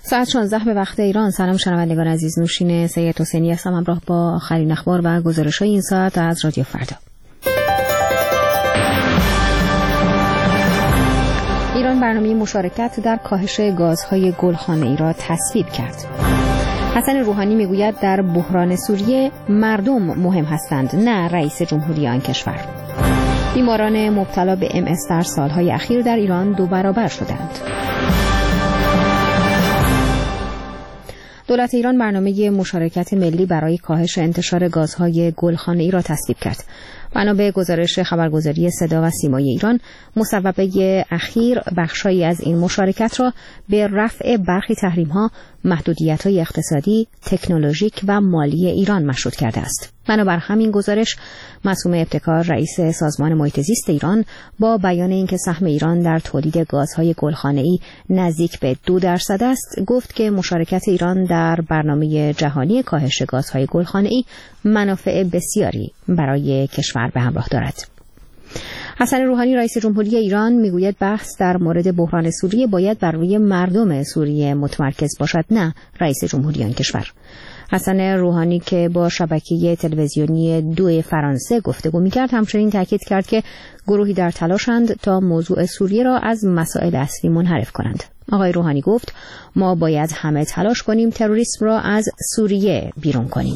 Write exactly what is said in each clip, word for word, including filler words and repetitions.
ساعت شانزده به وقت ایران. سلام شنوندگان عزیز، نوشین سید حسینی هستم همراه با آخرین اخبار و گزارش‌های این ساعت از رادیو فردا. ایران برنامه مشارکت در کاهش گازهای گلخانه‌ای را تصویب کرد. حسن روحانی میگوید در بحران سوریه مردم مهم هستند، نه رئیس جمهوری آن کشور. بیماران مبتلا به ام اس در سالهای اخیر در ایران دو برابر شدند. دولت ایران برنامه مشارکت ملی برای کاهش انتشار گازهای گلخانه‌ای را تصویب کرد. بنا به گزارش خبرگزاری صدا و سیمای ایران، مصوبه اخیر بخشایی از این مشارکت را به رفع برخی تحریم‌ها، محدودیت‌های اقتصادی، تکنولوژیک و مالی ایران مشروط کرده است. بنابر همین گزارش، معصومه ابتکار رئیس سازمان محیط زیست ایران با بیان اینکه سهم ایران در تولید گازهای گلخانه‌ای نزدیک به دو درصد است، گفت که مشارکت ایران در برنامه جهانی کاهش گازهای گلخانه‌ای منافع بسیاری برای کشور به همراه دارد. حسن روحانی رئیس جمهوری ایران میگوید بحث در مورد بحران سوریه باید بر روی مردم سوریه متمرکز باشد، نه رئیس جمهوری آن کشور. حسن روحانی که با شبکه تلویزیونی دو فرانسه گفتگو می‌کرد، همچنین تاکید کرد که گروهی در تلاشند تا موضوع سوریه را از مسائل اصلی منحرف کنند. آقای روحانی گفت ما باید همه تلاش کنیم تروریسم را از سوریه بیرون کنیم.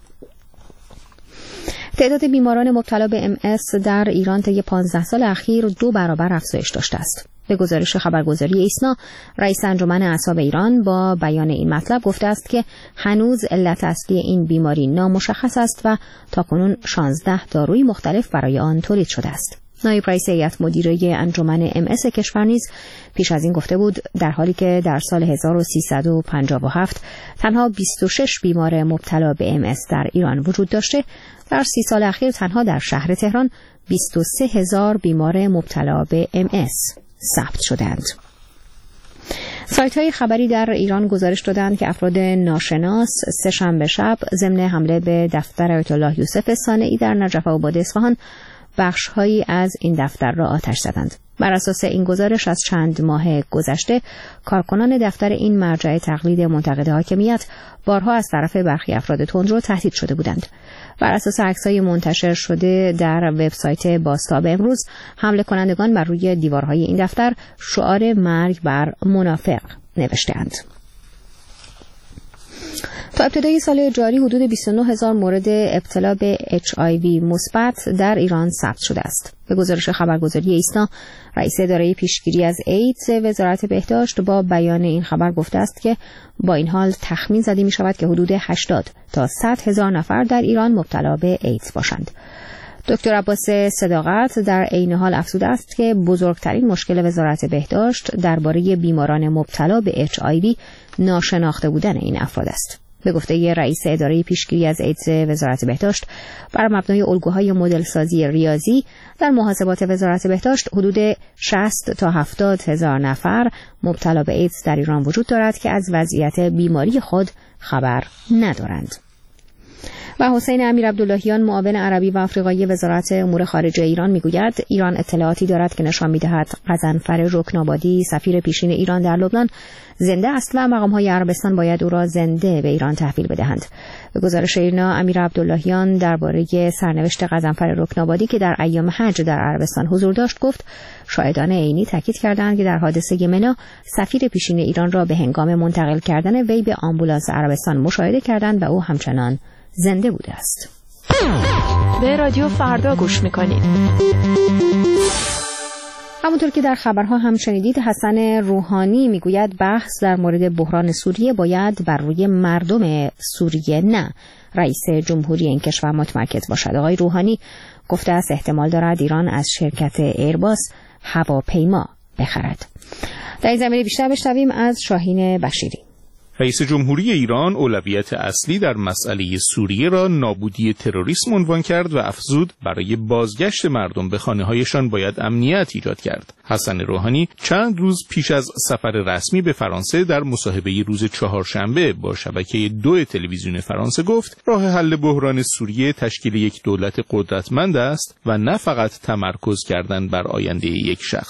تعداد بیماران مبتلا به ام اس در ایران طی پانزده سال اخیر دو برابر افزایش داشته است. به گزارش خبرگزاری ایسنا، رئیس انجمن اعصاب ایران با بیان این مطلب گفته است که هنوز علت اصلی این بیماری نامشخص است و تاکنون شانزده داروی مختلف برای آن تولید شده است. نایب رئیس هیئت مدیره انجمن ام اس کشور نیز پیش از این گفته بود در حالی که در سال هزار و سیصد و پنجاه و هفت تنها بیست و شش بیمار مبتلا به ام اس در ایران وجود داشته، در سی سال اخیر تنها در شهر تهران بیست و سه هزار بیمار مبتلا به ام اس ثبت شدند. سایت های خبری در ایران گزارش دادند که افراد ناشناس سه شنبه شب ضمن حمله به دفتر آیت الله یوسف صانعی در نجف آباد اصفهان بخش هایی از این دفتر را آتش زدند. بر اساس این گزارش از چند ماه گذشته کارکنان دفتر این مرجع تقلید منتقد حاکمیت بارها از طرف برخی افراد تندرو تهدید شده بودند. بر اساس عکس‌های منتشر شده در وبسایت بازتاب امروز، حمله کنندگان بر روی دیوارهای این دفتر شعار مرگ بر منافق نوشته‌اند. تا ابتدای سال جاری حدود بیست و نه هزار مورد ابتلا به اچ آی وی مثبت در ایران ثبت شده است. به گزارش خبرگزاری ایسنا، رئیس اداره پیشگیری از ایدز وزارت بهداشت با بیان این خبر گفته است که با این حال تخمین زده می شود که حدود هشتاد تا صد هزار نفر در ایران مبتلا به ایدز باشند. دکتر عباس صداقت در عین حال افزوده است که بزرگترین مشکل وزارت بهداشت درباره بیماران مبتلا به اچ آی وی ناشناخته بودن این افراد است. به گفته رئیس اداره پیشگیری از ایدز وزارت بهداشت، بر مبنای الگوهای مدل سازی ریاضی در محاسبات وزارت بهداشت حدود شصت تا هفتاد هزار نفر مبتلا به ایدز در ایران وجود دارد که از وضعیت بیماری خود خبر ندارند. و حسین امیرعبداللهیان معاون عربی و آفریقایی وزارت امور خارجه ایران میگوید ایران اطلاعاتی دارد که نشان میدهد غضنفر رکن‌آبادی سفیر پیشین ایران در لبنان زنده است و مقام‌های عربستان باید او را زنده به ایران تحویل بدهند. به گزارش ایرنا، امیرعبداللهیان درباره سرنوشت غضنفر رکن‌آبادی که در ایام حج در عربستان حضور داشت گفت شاهدان عینی تاکید کردند که در حادثه منی سفیر پیشین ایران را به هنگام منتقل کردن وی به آمبولانس عربستان مشاهده کردند و او همچنان زنده بوده است. به رادیو فردا گوش میکنید. همونطور که در خبرها هم شنیدید، حسن روحانی میگوید بحث در مورد بحران سوریه باید بر روی مردم سوریه، نه رئیس جمهوری این کشور متمرکز باشد. آقای روحانی گفته است احتمال دارد ایران از شرکت ایرباس هواپیما بخرد. در این زمینه بیشتر بشنویم از شاهین بشیری. رئیس جمهوری ایران اولویت اصلی در مسئله سوریه را نابودی تروریسم عنوان کرد و افزود برای بازگشت مردم به خانه‌هایشان باید امنیت ایجاد کرد. حسن روحانی چند روز پیش از سفر رسمی به فرانسه در مصاحبه روز چهارشنبه با شبکه دو تلویزیون فرانسه گفت راه حل بحران سوریه تشکیل یک دولت قدرتمند است و نه فقط تمرکز کردن بر آینده یک شخص.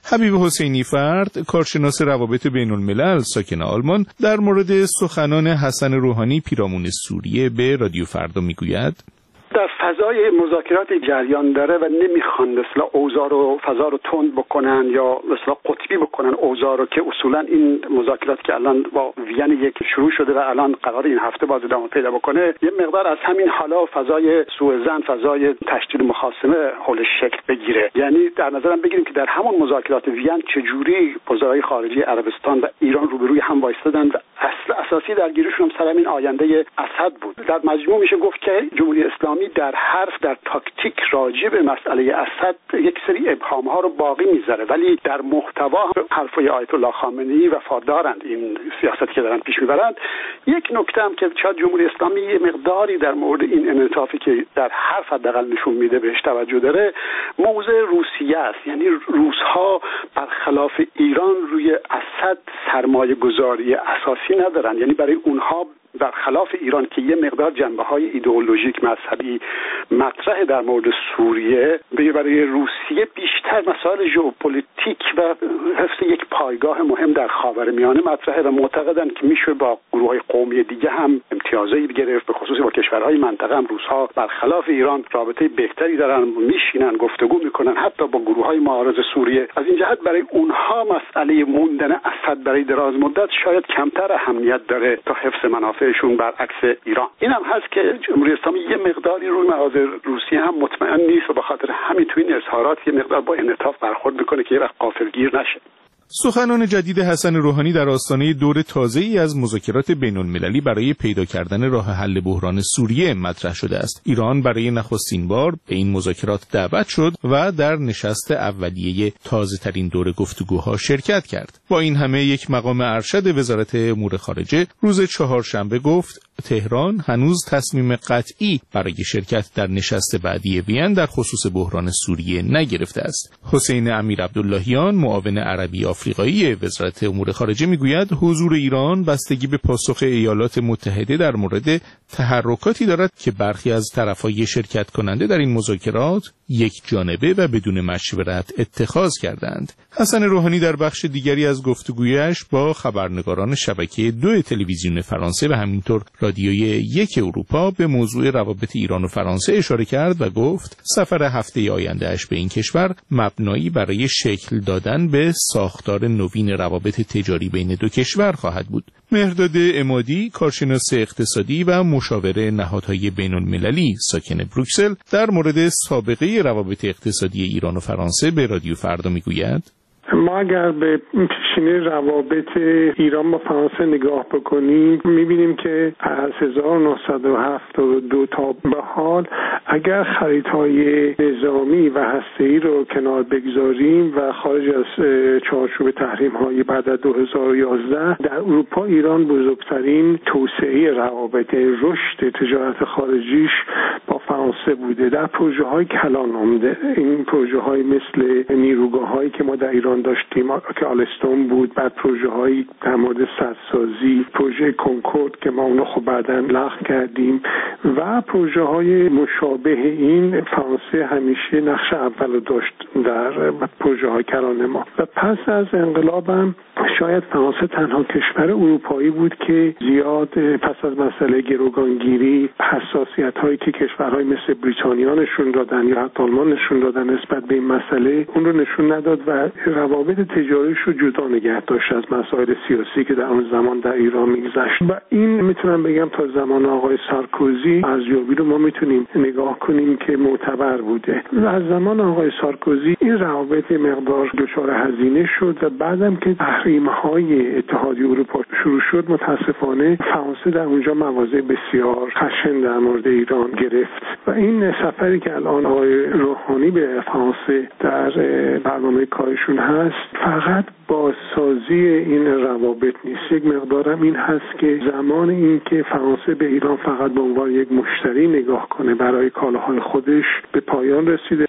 حبیب حسینی فرد، کارشناس روابط بین الملل ساکن آلمان، در مورد سخنان حسن روحانی پیرامون سوریه به رادیو فردا میگوید: در فضای مذاکرات جریان داره و نمیخوان مثلا اوضاع رو فضا رو تند بکنن یا مثلا قطبی بکنن اوضاع رو، که اصولا این مذاکرات که الان با وین یک شروع شده و الان قرار این هفته باز ادامه پیدا بکنه، یه مقدار از همین حالا فضای سوء ظن، فضای تشدید مخاصمه حولش شکل بگیره. یعنی در نظرم بگیریم که در همون مذاکرات وین چجوری وزرای خارجه عربستان و ایران روبروی هم وایسادن و اصل اساسی درگیریشون هم سر این آینده اسد بود. در مجموع میشه گفت که جمهوری اسلامی در حرف، در تاکتیک راجع به مسئله اسد یک سری ابهام ها رو باقی میذاره، ولی در محتوا حرفای آیت الله خامنه‌ای وفادارند این سیاستی که دارن پیش میبرند. یک نکته هم که شاید جمهوری اسلامی یه مقداری در مورد این انعطافی که در حرف حداقل نشون میده بهش توجه داره، موضع روسیه است. یعنی روس‌ها برخلاف ایران روی اسد سرمایه گذاری اساسی ندارن. یعنی برای اونها برخلاف ایران که یه مقدار جنبه‌های ایدئولوژیک مذهبی مطرح در مورد سوریه، برای روسیه بیشتر مسائل ژئوپلیتیک و حفظ یک پایگاه مهم در خاورمیانه مطرحه و معتقدن که میشه با گروه‌های قومی دیگه هم امتیازایی گرفت، به خصوص با کشورهای منطقه هم روس‌ها برخلاف ایران رابطه بهتری دارن، میشینن گفتگو میکنن حتی با گروه‌های معارض سوریه. از این جهت برای اونها مسئله موندن اسد برای دراز مدت شاید کمتر اهمیت داره تا حفظ منافعشون برعکس ایران. این هم هست که جمهوری اسلامی یه مقداری روی مواضع روسیه هم مطمئن نیست و به خاطر همین تو این اظهارات یه مقدار با انعطاف برخورد میکنه که یه وقت غافلگیر نشه. سخنان جدید حسن روحانی در آستانه دور تازه‌ای از مذاکرات بین‌المللی برای پیدا کردن راه حل بحران سوریه مطرح شده است. ایران برای نخستین بار به این مذاکرات دعوت شد و در نشست اولیه تازه‌ترین دور گفتگوها شرکت کرد. با این همه یک مقام ارشد وزارت امور خارجه روز چهارشنبه گفت تهران هنوز تصمیم قطعی برای شرکت در نشست بعدی وین در خصوص بحران سوریه نگرفته است. حسین امیر عبداللهیان، معاون عربی آفریقایی وزارت امور خارجه میگوید حضور ایران بستگی به پاسخ ایالات متحده در مورد تحرکاتی دارد که برخی از طرفهای شرکت کننده در این مذاکرات یک جانبه و بدون مشورت اتخاذ کردند. حسن روحانی در بخش دیگری از گفتگویش با خبرنگاران شبکه دو تلویزیون فرانسه و همینطور رادیوی یک اروپا به موضوع روابط ایران و فرانسه اشاره کرد و گفت سفر هفته آینده‌اش به این کشور مبنایی برای شکل دادن به ساختار نوین روابط تجاری بین دو کشور خواهد بود. مهرداد عمادی، کارشناس اقتصادی و مشاور نهادهای بین‌المللی ساکن بروکسل، در مورد سابقه روابط اقتصادی ایران و فرانسه به رادیو فردا میگوید ما اگر به پیشینه روابط ایران با فرانسه نگاه بکنیم میبینیم که از هزار و نهصد و هفتاد و دو تا به حال اگر خریدهای نظامی و هسته‌ای رو کنار بگذاریم و خارج از چارچوب تحریم‌های بعد از دو هزار و یازده، در اروپا ایران بزرگترین توسعه روابط، رشد تجارت خارجیش با فرانسه بوده در پروژه‌های کلان آمده. این پروژه‌های مثل نیروگاه‌هایی که ما در ایران داشتیم که آلستون بود، بعد پروژه‌هایی در مورد سدسازی، پروژه کنکورد که ما اونو خب بعداً لغو کردیم و پروژه‌های مشابه این فرانسه همیشه نقش اول داشت در پروژه‌های کلان ما. و پس از انقلاب هم شاید فرانسه تنها کشور اروپایی بود که زیاد پس از مسئله گروگانگیری حساسیت‌هایی که کشورهای مثل بریتانیا نشون دادن یا حتی آلمان نشون دادن نسبت به این مسئله اون رو نشون نداد و روابط تجاریش رو جدا نگه داشت از مسائل سیاسی که در اون زمان در ایران میگذشت. و این میتونم بگم تا زمان آقای سارکوزی ارزیابی رو ما میتونیم نگاه کنیم که معتبر بوده. و از زمان آقای سارکوزی این روابط مقدار دچار هزینه شد و بعدم که تحریم‌های اتحادیه اروپا شروع شد متاسفانه فرانسه در اونجا مواضع بسیار خشن در مورد ایران گرفت و این سفری که الان آقای روحانی به فرانسه در برنامه کارشون هست فقط بازسازی این روابط نیست، یک مقدارم این هست که زمان این که فرانسه به ایران فقط به عنوان یک مشتری نگاه کنه برای کالاهای خودش به پایان رسیده.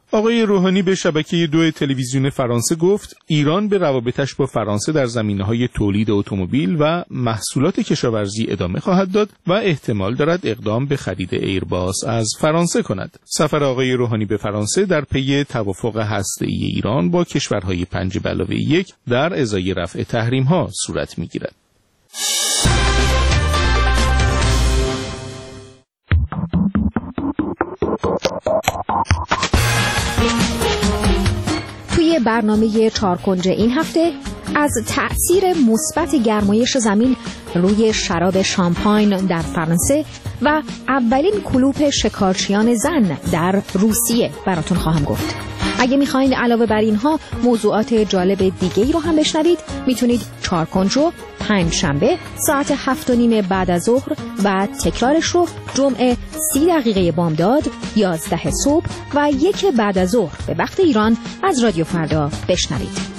آقای روحانی به شبکه دو تلویزیون فرانسه گفت ایران به روابطش با فرانسه در زمینه‌های تولید اتومبیل و محصولات کشاورزی ادامه خواهد داد و احتمال دارد اقدام به خرید ایرباس از فرانسه کند. سفر آقای روحانی به فرانسه در پی توافق هسته‌ای ایران با کشورهای پنج به علاوه یک در ازای رفع تحریم‌ها صورت می‌گیرد. توی برنامه چارکنج این هفته از تأثیر مثبت گرمایش زمین روی شراب شامپاین در فرانسه و اولین کلوپ شکارچیان زن در روسیه براتون خواهم گفت. اگه میخواین علاوه بر اینها موضوعات جالب دیگه ای رو هم بشنوید، میتونید چارکنج رو پنج شنبه ساعت هفت و نیم بعد از ظهر و تکرارش رو جمعه سی دقیقه بامداد، یازده صبح و یک بعد از ظهر به وقت ایران از رادیو فردا بشنوید.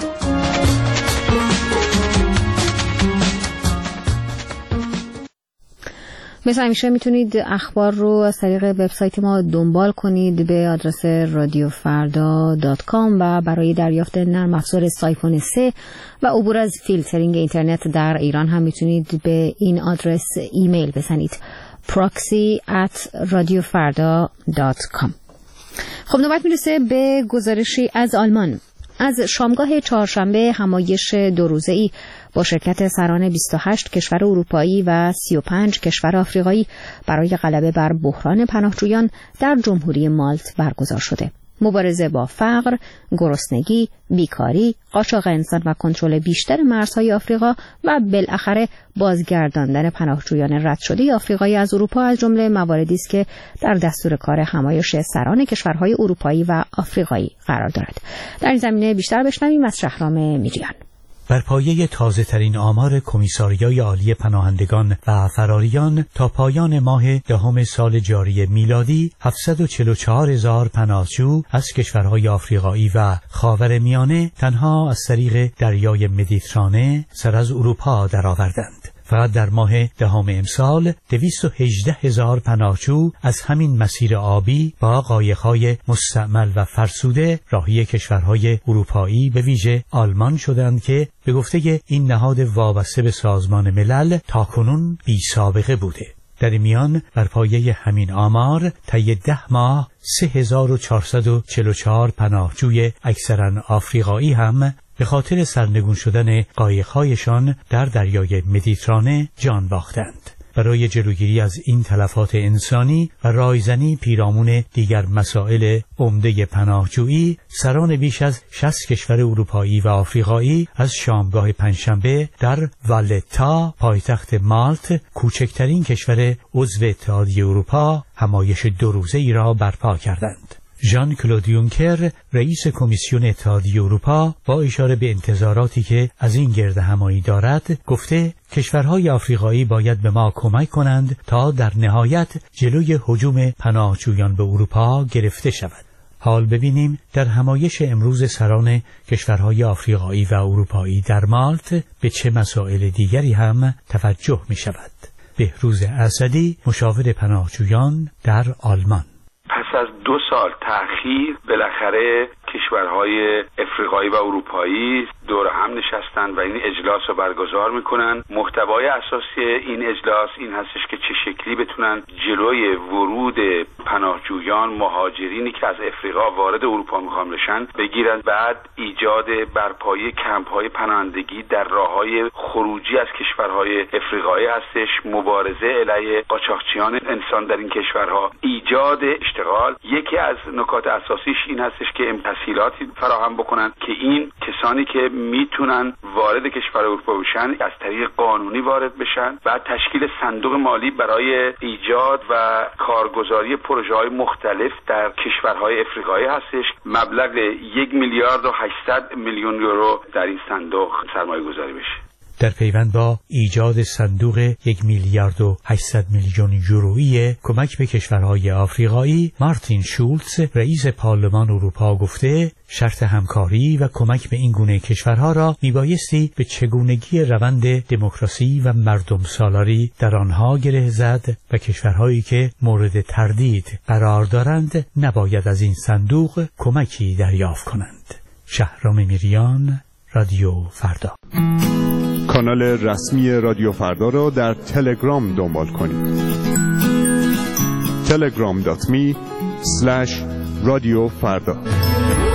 مثل همیشه میتونید اخبار رو از طریق وبسایت ما دنبال کنید به آدرس رادیو فردا دات کام و برای دریافت نرم افزار سایفون سه و عبور از فیلترینگ اینترنت در ایران هم میتونید به این آدرس ایمیل بزنید proxy at radiofarda دات کام. خب نوبت میرسه به گزارشی از آلمان. از شامگاه چهارشنبه همایش دو روزه‌ای با شرکت سران بیست و هشت کشور اروپایی و سی و پنج کشور آفریقایی برای غلبه بر بحران پناهجویان در جمهوری مالت برگزار شده. مبارزه با فقر، گرسنگی، بیکاری، قاچاق انسان و کنترل بیشتر مرزهای آفریقا و بالاخره بازگرداندن پناهجویان رد شده آفریقایی از اروپا از جمله مواردی است که در دستور کار همایش سران کشورهای اروپایی و آفریقایی قرار دارد. در این زمینه بیشتر بشنویم از شهرام میریان. بر پایه تازه ترین آمار کمیساریای عالی پناهندگان و فراریان تا پایان ماه دهم سال جاری میلادی هفتصد و چهل و چهار هزار پناهجو از کشورهای آفریقایی و خاورمیانه تنها از طریق دریای مدیترانه سر از اروپا درآوردند. فقط در ماه دهم امسال دویست و هجده هزار پناهجو از همین مسیر آبی با قایق‌های مستعمل و فرسوده راهی کشورهای اروپایی به ویژه آلمان شدند که به گفته این نهاد وابسته به سازمان ملل تاکنون بی سابقه بوده. در میان بر پایه همین آمار طی ده ماه سه هزار و چهارصد و چهل و چهار پناهجوی اکثراً آفریقایی هم به خاطر سرنگون شدن قایق‌هایشان در دریای مدیترانه جان باختند. برای جلوگیری از این تلفات انسانی و رایزنی پیرامون دیگر مسائل عمده پناهجویی، سران بیش از شصت کشور اروپایی و آفریقایی از شامگاه پنجشنبه در والتا، پایتخت مالت، کوچکترین کشور عضو اتحادیه اروپا، همایش دو روزه‌ای را برپا کردند. ژان کلود یونکر رئیس کمیسیون اتحادیه اروپا با اشاره به انتظاراتی که از این گرد همایی دارد گفته کشورهای آفریقایی باید به ما کمک کنند تا در نهایت جلوی هجوم پناهجویان به اروپا گرفته شود. حال ببینیم در همایش امروز سران کشورهای آفریقایی و اروپایی در مالت به چه مسائل دیگری هم توجه می شود. بهروز اسدی، مشاور پناهجویان در آلمان: پس از دو سال تأخیر بالاخره کشورهای افریقایی و اروپایی دور هم نشستن و این اجلاس رو برگزار میکنن. محتوای اساسی این اجلاس این هستش که چه شکلی بتونن جلوی ورود پناهجویان، مهاجرینی که از افریقا وارد اروپا میخوان بشن بگیرن. بعد ایجاد برپایی کمپ‌های پناهندگی در راههای خروجی از کشورهای افریقایی هستش، مبارزه علیه قاچاقچیان انسان در این کشورها، ایجاد اشتغال. یکی از نکات اساسیش این هستش که تسهیلاتی فراهم بکنن که این کسانی که میتونن وارد کشور اروپا بشن از طریق قانونی وارد بشن. بعد تشکیل صندوق مالی برای ایجاد و کارگزاری پروژه‌های مختلف در کشورهای افریقایی هستش. مبلغ یک میلیارد و هشتصد میلیون یورو در این صندوق سرمایه گذاری بشه. در پیوند با ایجاد صندوق یک میلیارد و هشتصد میلیون یورویی کمک به کشورهای آفریقایی، مارتین شولتز رئیس پارلمان اروپا گفته شرط همکاری و کمک به این گونه کشورها را میبایستی به چگونگی روند دموکراسی و مردم سالاری در آنها گره زد و کشورهایی که مورد تردید قرار دارند نباید از این صندوق کمکی دریافت کنند. شهرام میریان، رادیو فردا. کانال رسمی رادیو فردا را در تلگرام دنبال کنید. تلگرام دات می اسلش رادیو فردا.